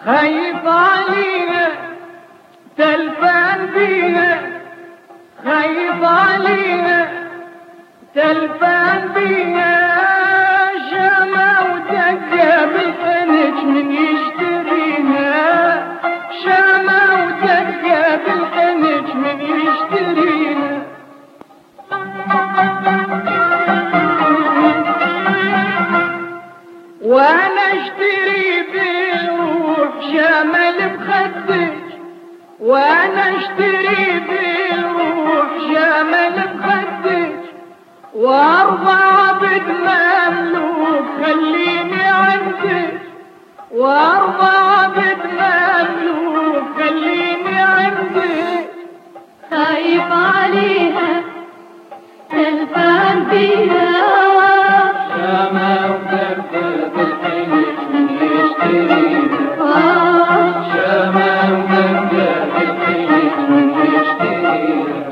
خايف عليها تلفان بيها، خايف عليها تلفان بيها، شمع ودقة بالحنج من يشتريها، شمع ودقة بالحنج من يشتريها. وانا اشتري بالروح شمال بخدك، وانا اشتري بالروح شمال بخدك، وارضى عبد مملوك خليني عندك، وارضى عبد مملوك خليني عندك. خايف عليها تلفان بيها، شمع ودقة بالحنج من يشتريها، شمع ودقة بالحنج من يشتريها.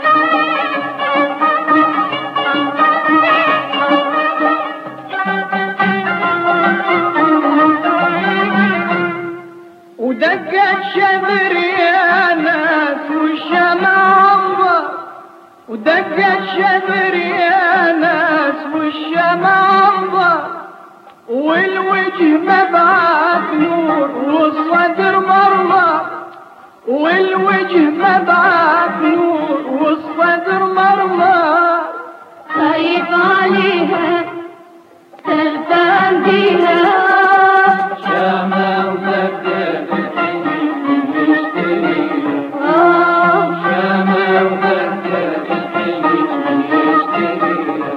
ودقت شبر يا ناس والشمع الله، ودقت شبر يا ناس والشمع الله، والوجه مبعث نور والصدر مرمى، والوجه مبعث نور والصدر مرمى. خايف عليها تلفان بيها، شمع ودقة بالحنج من يشتريها، شمع ودقة بالحنج من يشتريها.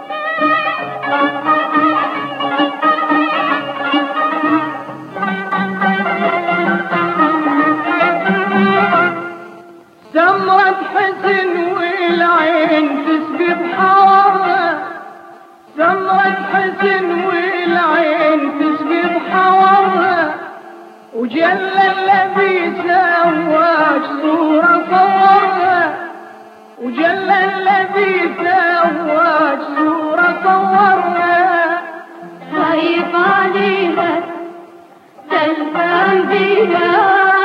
سمرة حزن والعين تسبي بحوارها، سمرة حزن والعين تسبي بحوارها، وجل الذي سواك صورة صورها، وجل الذي سواك صورة صورها. خايف عليها تلفان بيها،